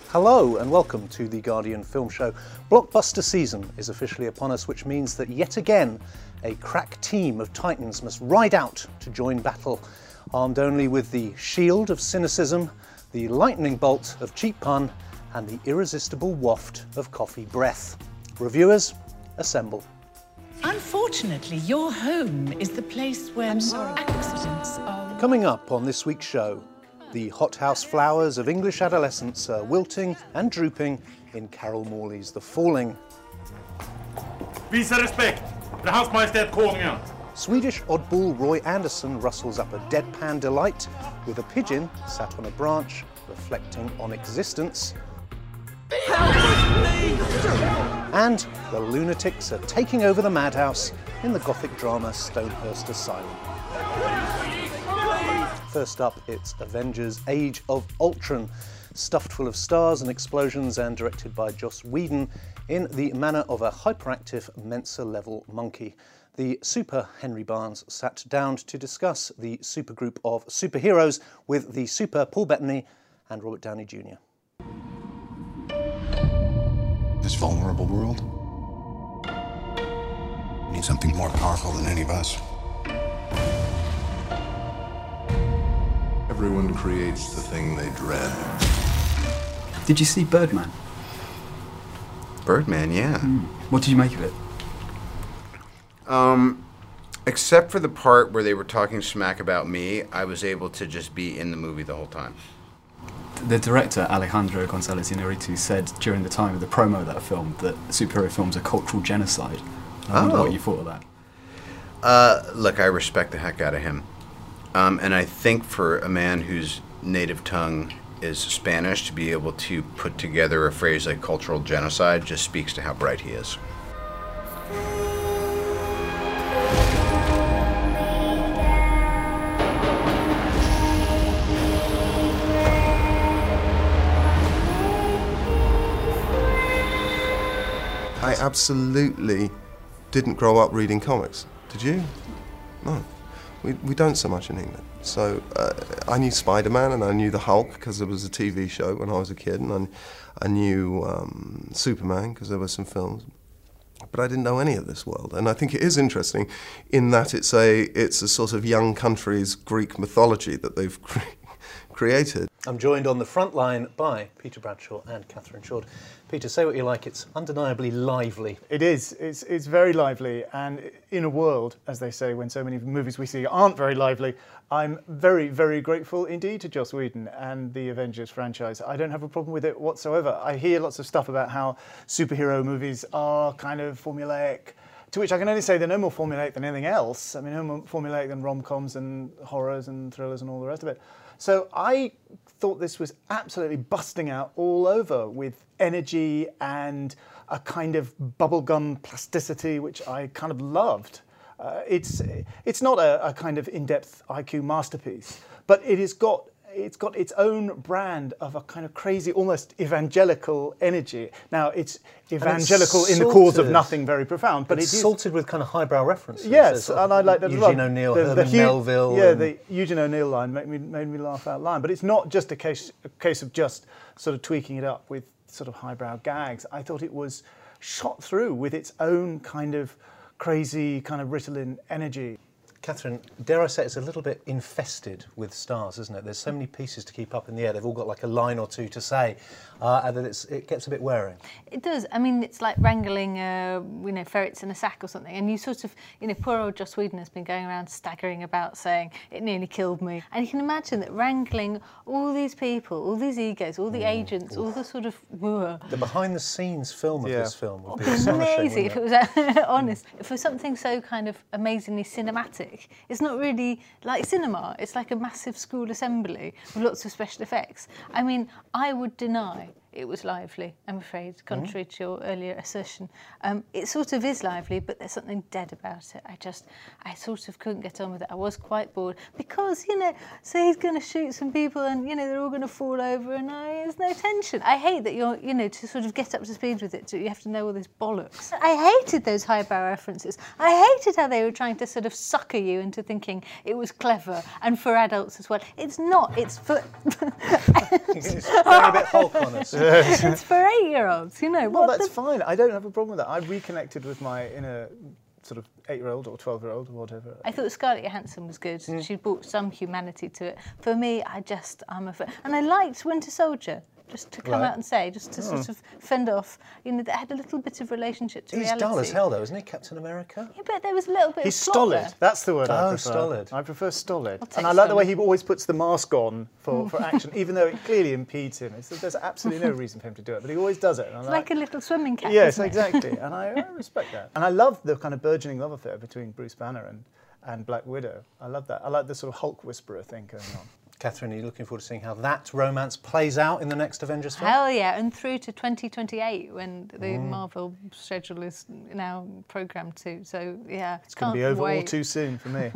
Hello and welcome to the Guardian Film Show. Blockbuster season is officially upon us, which means that yet again a crack team of titans must ride out to join battle, armed only with the shield of cynicism, the lightning bolt of cheap pun, and the irresistible waft of coffee breath. Reviewers, assemble. Unfortunately, your home is the place where accidents are... Coming up on this week's show, the hothouse flowers of English adolescence are wilting and drooping in Carol Morley's The Falling. Visa respekt! The House Majestät Konungen! Swedish oddball Roy Andersson rustles up a deadpan delight with a pigeon sat on a branch reflecting on existence. And the lunatics are taking over the madhouse in the gothic drama Stonehurst Asylum. First up, it's Avengers Age of Ultron, stuffed full of stars and explosions and directed by Joss Whedon in the manner of a hyperactive Mensa-level monkey. The super Henry Barnes sat down to discuss the supergroup of superheroes with the super Paul Bettany and Robert Downey Jr. This vulnerable world needs something more powerful than any of us. Everyone creates the thing they dread. Did you see Birdman? Birdman, yeah. What did you make of it? Except for the part where they were talking smack about me, I was able to just be in the movie the whole time. The director, Alejandro González Iñárritu, said during the time of the promo of that film that superhero films are cultural genocide. I wonder what you thought of that. Look, I respect the heck out of him. And I think for a man whose native tongue is Spanish, to be able to put together a phrase like cultural genocide just speaks to how bright he is. I absolutely didn't grow up reading comics. Did you? No. We don't so much in England. So I knew Spider-Man and I knew the Hulk because there was a TV show when I was a kid, and I knew Superman because there were some films. But I didn't know any of this world, and I think it is interesting in that it's a sort of young country's Greek mythology that they've created. I'm joined on the front line by Peter Bradshaw and Catherine Short. Peter, say what you like, it's undeniably lively. It is. It's very lively, and in a world, as they say, when so many movies we see aren't very lively, I'm very, very grateful indeed to Joss Whedon and the Avengers franchise. I don't have a problem with it whatsoever. I hear lots of stuff about how superhero movies are kind of formulaic, to which I can only say they're no more formulaic than anything else. I mean, no more formulaic than rom-coms and horrors and thrillers and all the rest of it. So I thought this was absolutely busting out all over with energy and a kind of bubblegum plasticity, which I kind of loved. It's not a kind of in-depth IQ masterpiece, but it's got its own brand of a kind of crazy, almost evangelical energy. Now, it's evangelical in the cause of nothing very profound, but it's salted with kind of highbrow references. Yes, and I like that. Eugene O'Neill, Herman Melville. Yeah, the Eugene O'Neill line made me laugh out loud. But it's not just a case of just sort of tweaking it up with sort of highbrow gags. I thought it was shot through with its own kind of crazy, kind of Ritalin energy. Catherine, dare I say it's a little bit infested with stars, isn't it? There's so many pieces to keep up in the air. They've all got like a line or two to say, and that it gets a bit wearing. It does. I mean, it's like wrangling, ferrets in a sack or something. And you sort of, poor old Joss Whedon has been going around staggering about saying, it nearly killed me. And you can imagine that wrangling all these people, all these egos, all the agents, all the sort of... The behind-the-scenes film of this film would be amazing if it was honest. For something so kind of amazingly cinematic, it's not really like cinema. It's like a massive school assembly with lots of special effects. I mean, I would deny it was lively, I'm afraid, contrary to your earlier assertion. It sort of is lively, but there's something dead about it. I sort of couldn't get on with it. I was quite bored because, so he's going to shoot some people and, they're all going to fall over and there's no tension. I hate that you're, to sort of get up to speed with it, you have to know all this bollocks. I hated those highbrow references. I hated how they were trying to sort of sucker you into thinking it was clever and for adults as well. It's not. It's for... It's going a bit Hulk on us. It's for 8-year-olds, you know. Well, that's fine. I don't have a problem with that. I reconnected with my inner sort of 8-year-old or 12-year-old or whatever. I thought Scarlett Johansson was good. She brought some humanity to it. For me, I'm a fan. And I liked Winter Soldier, just to come out and say, just to sort of fend off. You know, they had a little bit of relationship to reality. He's dull as hell, though, isn't he, Captain America? Yeah, but there was a little bit He's of plot stolid. there. That's the word I prefer. Stolid. I prefer stolid. take And I like the way stolid. he always puts the mask on for action, even though it clearly impedes him. There's absolutely no reason for him to do it, but he always does it. And It's like a little swimming cap. Yes, isn't it? exactly. And I respect that. And I love the kind of burgeoning love affair between Bruce Banner and Black Widow. I love that. I like the sort of Hulk whisperer thing going on. Catherine, are you looking forward to seeing how that romance plays out in the next Avengers film? Hell yeah, and through to 2028 when the Marvel schedule is now programmed to. So yeah, It's going to be over all too soon for me.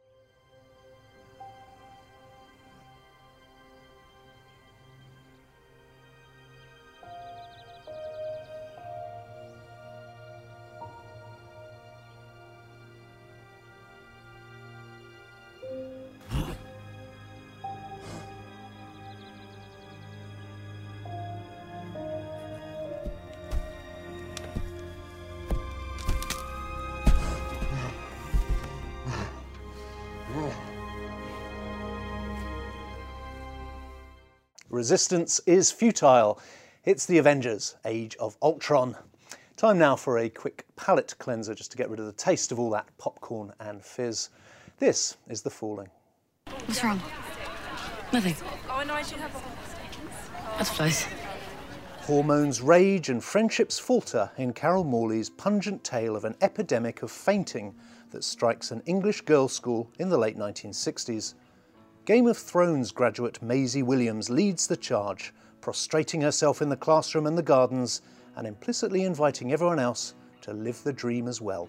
Resistance is futile. It's the Avengers, Age of Ultron. Time now for a quick palate cleanser just to get rid of the taste of all that popcorn and fizz. This is The Falling. What's wrong? Nothing. That's close. Hormones rage and friendships falter in Carol Morley's pungent tale of an epidemic of fainting that strikes an English girls' school in the late 1960s. Game of Thrones graduate Maisie Williams leads the charge, prostrating herself in the classroom and the gardens and implicitly inviting everyone else to live the dream as well.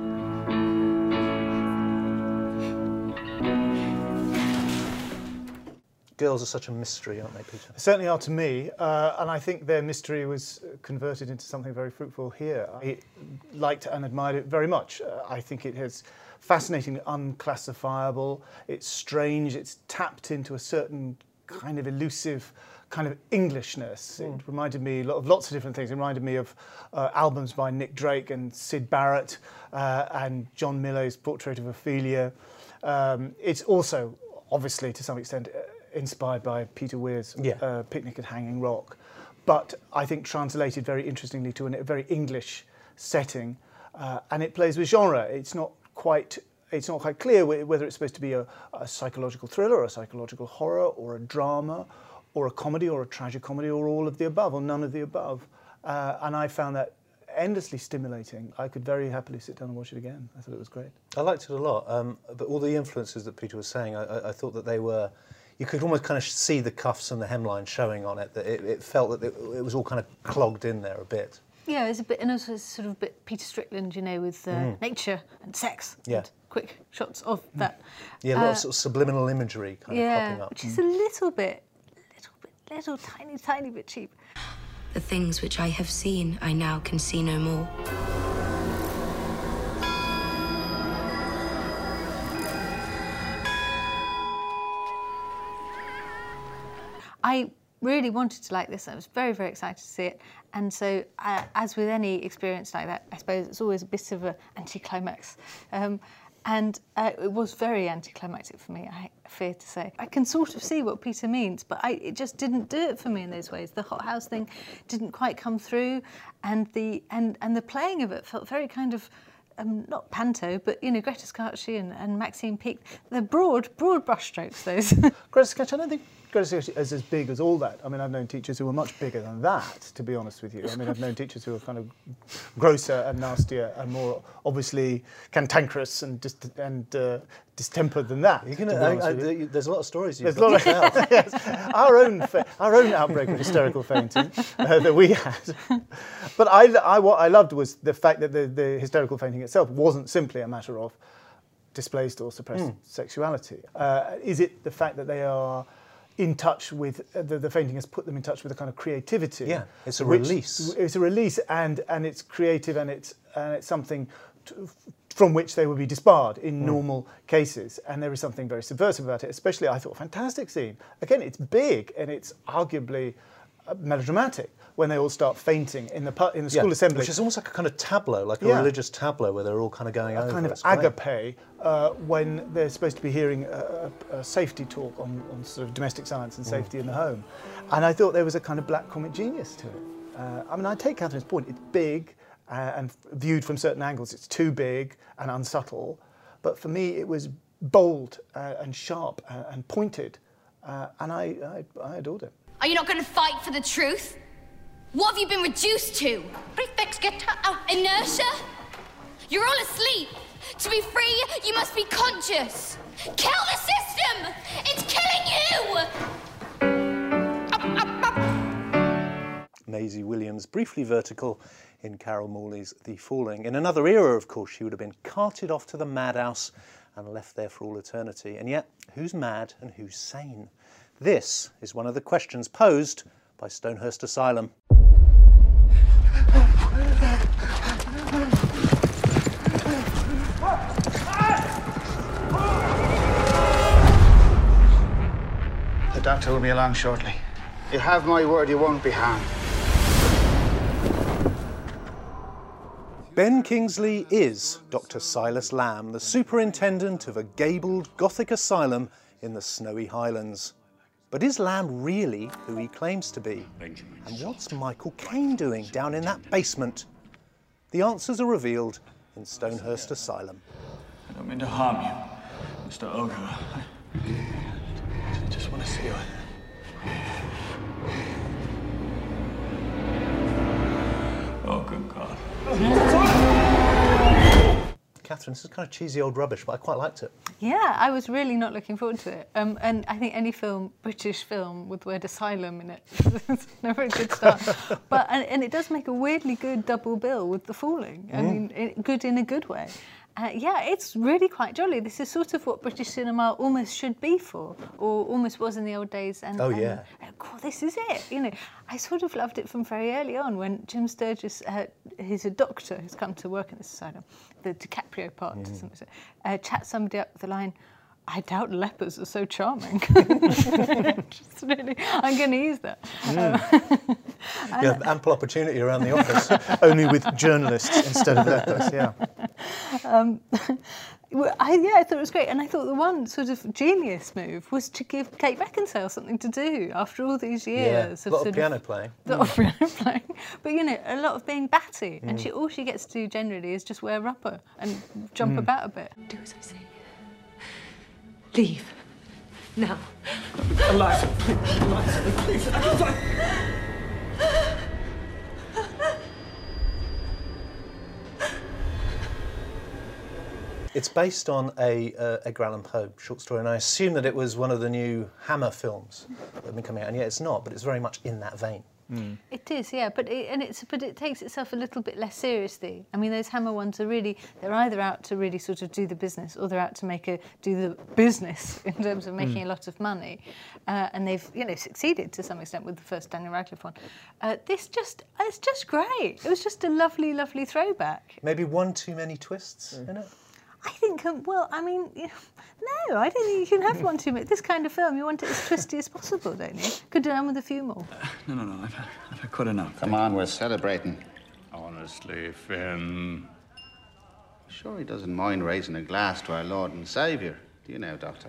Girls are such a mystery, aren't they, Peter? They certainly are to me, and I think their mystery was converted into something very fruitful here. I liked and admired it very much. I think it has fascinatingly unclassifiable, it's strange, it's tapped into a certain kind of elusive kind of Englishness. It reminded me of lots of different things. It reminded me of albums by Nick Drake and Syd Barrett and John Miller's portrait of Ophelia. It's also, obviously, to some extent, inspired by Peter Weir's Picnic at Hanging Rock, but I think translated very interestingly to a very English setting, and it plays with genre. It's not quite clear whether it's supposed to be a psychological thriller, or a psychological horror, or a drama, or a comedy, or a tragicomedy, or all of the above, or none of the above. And I found that endlessly stimulating. I could very happily sit down and watch it again. I thought it was great. I liked it a lot, but all the influences that Peter was saying, I thought that they were... You could almost kind of see the cuffs and the hemline showing on it, that it felt that it was all kind of clogged in there a bit. Yeah, it's a bit, and also it's sort of a bit Peter Strickland, you know, with nature and sex and quick shots of that. Yeah, a lot of sort of subliminal imagery kind of popping up. Which is a little tiny bit cheap. The things which I have seen, I now can see no more. I really wanted to like this. I was very, very excited to see it. And so, as with any experience like that, I suppose it's always a bit of an anticlimax. And it was very anticlimactic for me, I fear to say. I can sort of see what Peter means, but it just didn't do it for me in those ways. The hothouse thing didn't quite come through, and the playing of it felt very kind of not panto, but you know, Greta Scacchi and Maxine Peake. They're broad brushstrokes. Those. Greta Scacchi, I don't think Greta Scacchi is as big as all that. I mean, I've known teachers who were much bigger than that, to be honest with you. I mean, I've known teachers who are kind of grosser and nastier and more obviously cantankerous and distempered than that. There's a lot of stories you've got to tell. Yes, our own outbreak of hysterical fainting that we had. But what I loved was the fact that the hysterical fainting itself wasn't simply a matter of displaced or suppressed sexuality. Is it the fact that they are in touch with the fainting has put them in touch with a kind of creativity? Yeah, it's a release. It's a release, and it's creative, and it's something from which they would be disbarred in normal cases. And there is something very subversive about it. Especially, I thought, fantastic scene. Again, it's big, and it's arguably melodramatic when they all start fainting in the school assembly. Which is almost like a kind of tableau, like a religious tableau where they're all kind of going over. A kind of agape when they're supposed to be hearing a safety talk on sort of domestic science and safety in the home. And I thought there was a kind of black comic genius to it. I mean, I take Catherine's point. It's big and viewed from certain angles. It's too big and unsubtle. But for me, it was bold and sharp and pointed. And I adored it. Are you not going to fight for the truth? What have you been reduced to? Prefects get out. Inertia? You're all asleep. To be free, you must be conscious. Kill the system! It's killing you! Maisie Williams, briefly vertical in Carol Morley's The Falling. In another era, of course, she would have been carted off to the madhouse and left there for all eternity. And yet, who's mad and who's sane? This is one of the questions posed by Stonehurst Asylum. The doctor will be along shortly. You have my word you won't be harmed. Ben Kingsley is Dr. Silas Lamb, the superintendent of a gabled Gothic asylum in the snowy Highlands. But is Lamb really who he claims to be? And what's Michael Caine doing down in that basement? The answers are revealed in Stonehurst Asylum. I don't mean to harm you, Mr. Ogre. I just want to see you. Oh, good God. Catherine, this is kind of cheesy old rubbish, but I quite liked it. Yeah, I was really not looking forward to it. And I think any film, British film, with the word asylum in it is never a good start. But and it does make a weirdly good double bill with The Falling. I mean, good in a good way. Yeah, it's really quite jolly. This is sort of what British cinema almost should be for, or almost was in the old days. And, God, this is it. You know, I sort of loved it from very early on when Jim Sturgis, he's a doctor who's come to work in this asylum, the DiCaprio part, chats somebody up with the line, I doubt lepers are so charming. Just really, I'm going to use that. You have ample opportunity around the office. Only with journalists instead of lepers, yeah. I thought it was great. And I thought the one sort of genius move was to give Kate Beckinsale something to do after all these years. A lot of piano playing. A lot of piano playing. But, you know, a lot of being batty. And all she gets to do generally is just wear rubber and jump about a bit. Do as I say. Leave. Now. Eliza, please. Eliza, please. It's based on a Edgar Allan Poe short story, and I assume that it was one of the new Hammer films that have been coming out, and yet it's not, but it's very much in that vein. It is, yeah, but it takes itself a little bit less seriously. I mean, those Hammer ones are really, they're either out to really sort of do the business, or they're out to do the business in terms of making a lot of money, and they've, you know, succeeded to some extent with the first Daniel Radcliffe one. It's just great. It was just a lovely, lovely throwback. Maybe one too many twists in it. I think, well, I mean, no, I don't think you can have one too much. This kind of film, you want it as twisty as possible, don't you? Could do done with a few more. No, I've had quite enough. Come on, we're celebrating. Honestly, Finn. Sure he doesn't mind raising a glass to our Lord and Saviour. Do you know, Doctor?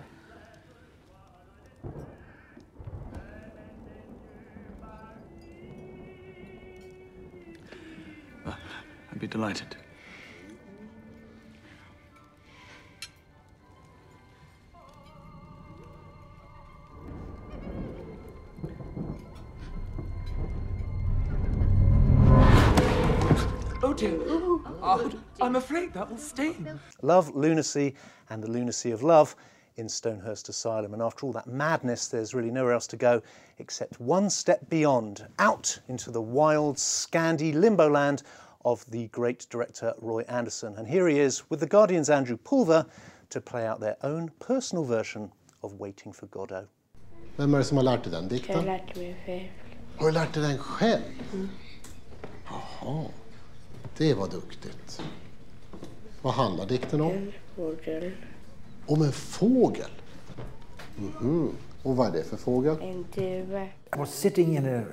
Well, I'd be delighted. Oh dear. Oh, I'm afraid that will sting. Love, Lunacy, and the Lunacy of Love in Stonehurst Asylum. And after all that madness, there's really nowhere else to go except one step beyond, out into the wild, Scandi limbo land of the great director Roy Andersson. And here he is with the Guardian's Andrew Pulver to play out their own personal version of Waiting for Godot. Vem är det som har lärt dig den dikten? Jag har lärt mig själv. Har du lärt dig den själv? Jaha, det var duktigt. Vad handlar dikten om? En fågel. Om en fågel? Och vad är det för fågel? En duva. I was sitting in a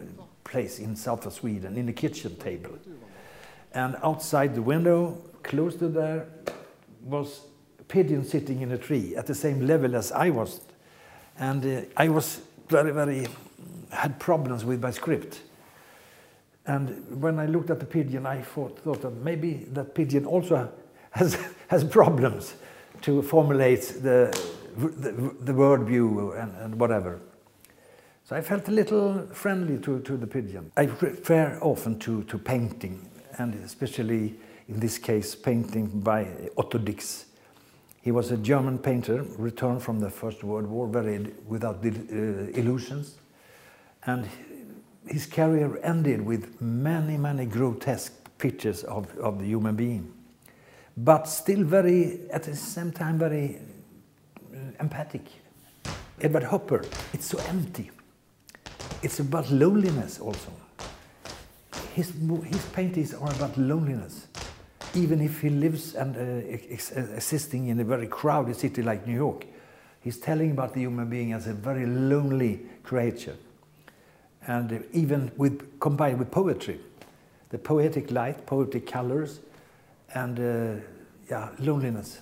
place in south of Sweden, in the kitchen table. And outside the window, close to there, was a pigeon sitting in a tree at the same level as I was. And I was had problems with my script. And when I looked at the pigeon, I thought that maybe that pigeon also has problems to formulate the word view and whatever. So I felt a little friendly to the pigeon. I refer often to painting, and especially in this case, painting by Otto Dix. He was a German painter, returned from the First World War, without illusions. And his career ended with many, many grotesque pictures of the human being. But still at the same time, very empathic. Edward Hopper, it's so empty. It's about loneliness also. His paintings are about loneliness. Even if he lives and existing in a very crowded city like New York, he's telling about the human being as a very lonely creature. And even combined with poetry, the poetic light, poetic colors, and loneliness.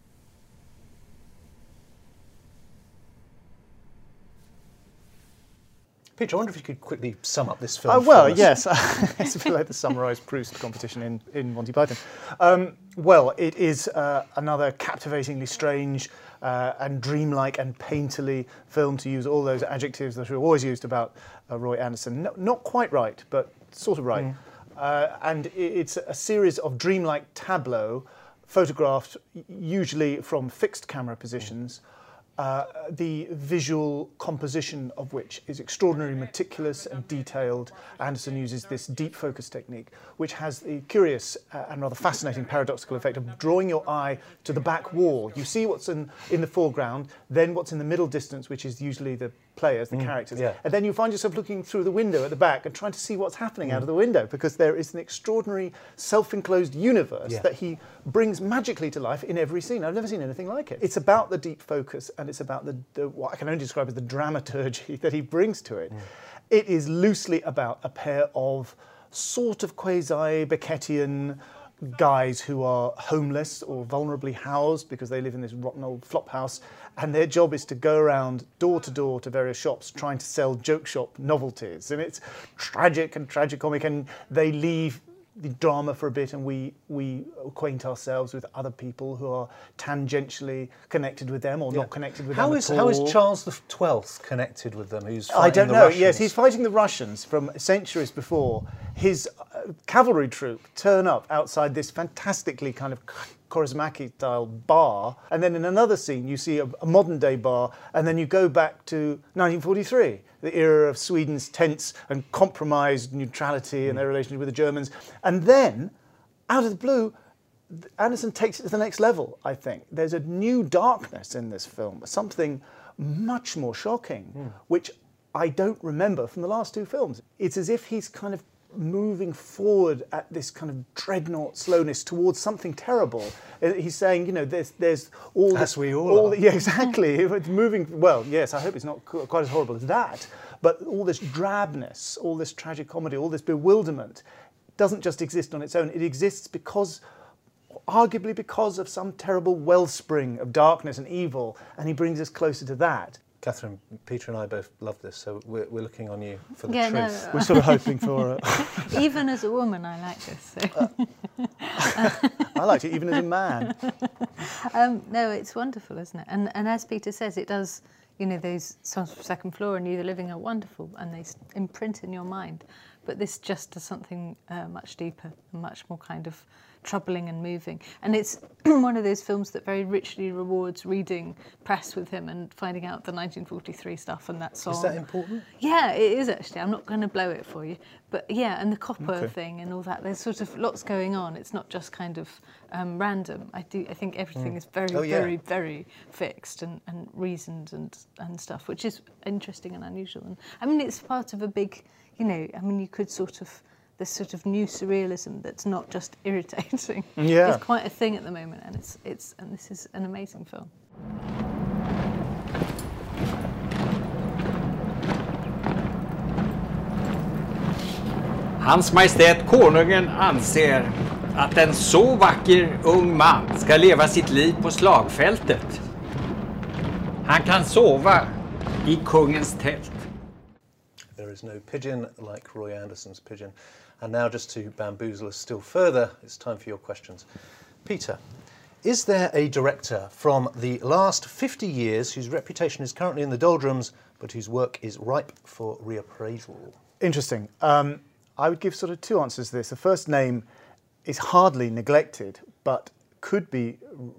Peter, I wonder if you could quickly sum up this film. Well, yes, it's a bit like the summarised Proust competition in Monty Python. Well, it is another captivatingly strange and dreamlike and painterly film, to use all those adjectives that are always used about Roy Andersson. Not quite right, but sort of right. And it's a series of dreamlike tableaux, photographed usually from fixed camera positions, the visual composition of which is extraordinarily meticulous and detailed. Andersson uses this deep focus technique, which has the curious and rather fascinating paradoxical effect of drawing your eye to the back wall. You see what's in the foreground, then what's in the middle distance, which is usually the players, the characters, and then you find yourself looking through the window at the back and trying to see what's happening out of the window, because there is an extraordinary self-enclosed universe that he brings magically to life in every scene. I've never seen anything like it. It's about the deep focus, and it's about the what I can only describe as the dramaturgy that he brings to it. It is loosely about a pair of sort of quasi-Beckettian guys who are homeless or vulnerably housed because they live in this rotten old flop house, and their job is to go around door to door to various shops trying to sell joke shop novelties. And it's tragic and tragicomic, and they leave the drama for a bit, and we acquaint ourselves with other people who are tangentially connected with them or not connected with them at all. How is Charles XII connected with them? Who's fighting I don't the know. Russians? Yes, he's fighting the Russians from centuries before. His cavalry troop turn up outside this fantastically kind of Kaurismäki-style bar, and then in another scene you see a modern-day bar, and then you go back to 1943, the era of Sweden's tense and compromised neutrality and their relationship with the Germans. And then, out of the blue, Andersson takes it to the next level, I think. There's a new darkness in this film, something much more shocking, which I don't remember from the last two films. It's as if he's kind of moving forward at this kind of dreadnought slowness towards something terrible. He's saying, you know, there's all as this, we all are. Yeah, exactly. It's moving. Well, yes, I hope it's not quite as horrible as that. But all this drabness, all this tragic comedy, all this bewilderment, doesn't just exist on its own. It exists because, arguably, because of some terrible wellspring of darkness and evil, and he brings us closer to that. Catherine, Peter and I both love this, so we're looking on you for the truth. No. We're sort of hoping for it. Even as a woman, I like this. So. I liked it, even as a man. No, it's wonderful, isn't it? And as Peter says, it does, you know, those songs from Second Floor and You the Living are wonderful, and they imprint in your mind. But this just does something much deeper, and much more kind of troubling and moving. And it's one of those films that very richly rewards reading press with him and finding out the 1943 stuff and that song. Is that important? Yeah, it is actually. I'm not going to blow it for you. But yeah, and the copper thing and all that, there's sort of lots going on. It's not just kind of random. I think everything is very, very fixed and reasoned and stuff, which is interesting and unusual. And I mean, it's part of a big, you know, I mean, you could sort of, this sort of new surrealism that's not just irritating. Yeah. It's quite a thing at the moment, and and this is an amazing film. Hans Majestät Konungen anser att en så vacker ung man ska leva sitt liv på slagfältet. Han kan sova i kungens tält. There is no pigeon like Roy Andersson's pigeon. And now, just to bamboozle us still further, it's time for your questions. Peter, is there a director from the last 50 years whose reputation is currently in the doldrums, but whose work is ripe for reappraisal? Interesting. I would give sort of two answers to this. The first name is hardly neglected, but could be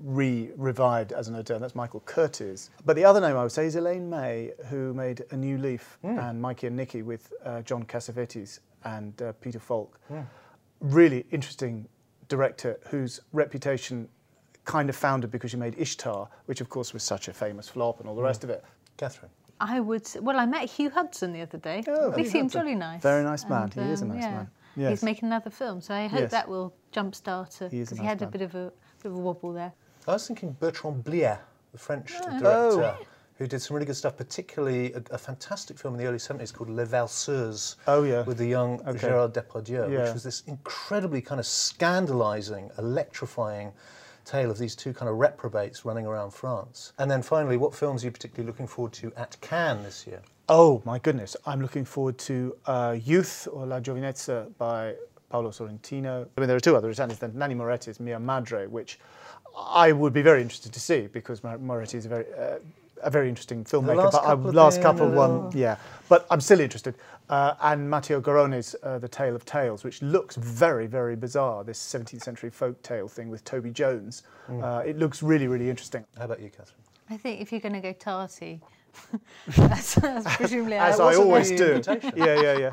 revived as an auteur. That's Michael Curtiz. But the other name I would say is Elaine May, who made A New Leaf and Mikey and Nicky with John Cassavetes and Peter Falk. Really interesting director whose reputation kind of founded because she made Ishtar, which of course was such a famous flop and all the rest of it. Catherine? I would. Well, I met Hugh Hudson the other day. Oh, he Hugh seemed Hudson. jolly nice. Very nice man. And, He is a nice man. Yes. He's making another film, so I hope Yes. that will jumpstart it, He is a because he nice had man. a bit of a wobble there. I was thinking Bertrand Blier, the French Oh. director, who did some really good stuff, particularly a fantastic film in the early 70s called Les Valseuses. Oh, yeah. With the young Gérard Depardieu, Yeah. which was this incredibly kind of scandalising, electrifying tale of these two kind of reprobates running around France. And then finally, what films are you particularly looking forward to at Cannes this year? Oh my goodness, I'm looking forward to Youth or La Giovinezza by Paolo Sorrentino. I mean, there are two other Italians, then Nanni Moretti's Mia Madre, which I would be very interested to see because Moretti is a very interesting filmmaker. Last couple of one, yeah. But I'm still interested. And Matteo Garone's The Tale of Tales, which looks very, very bizarre, this 17th century folk tale thing with Toby Jones. It looks really, really interesting. How about you, Catherine? I think if you're going to go Tati, that's presumably As I always do. invitation. Yeah.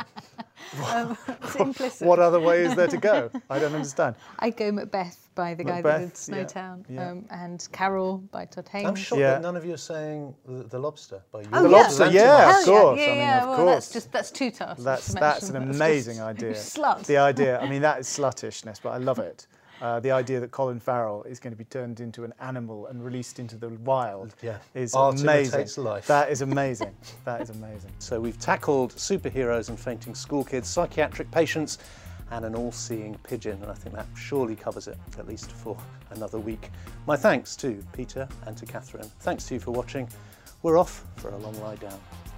it's implicit. What other way is there to go? I don't understand. I'd go Macbeth by the guy that did Macbeth, yeah, Snowtown, yeah. And Carol by Todd Haynes. I'm shocked that none of you are saying The Lobster by you. Oh, The yeah. Lobster, yeah, of course. Yeah, I mean, yeah. of Well, course. that's two tasks. That's an amazing idea. Slut. The idea, I mean, that is sluttishness, but I love it. The idea that Colin Farrell is going to be turned into an animal and released into the wild is Art amazing. imitates life. That is amazing. That is amazing. So we've tackled superheroes and fainting school kids, psychiatric patients, and an all-seeing pigeon, and I think that surely covers it, at least for another week. My thanks to Peter and to Catherine. Thanks to you for watching. We're off for a long lie down.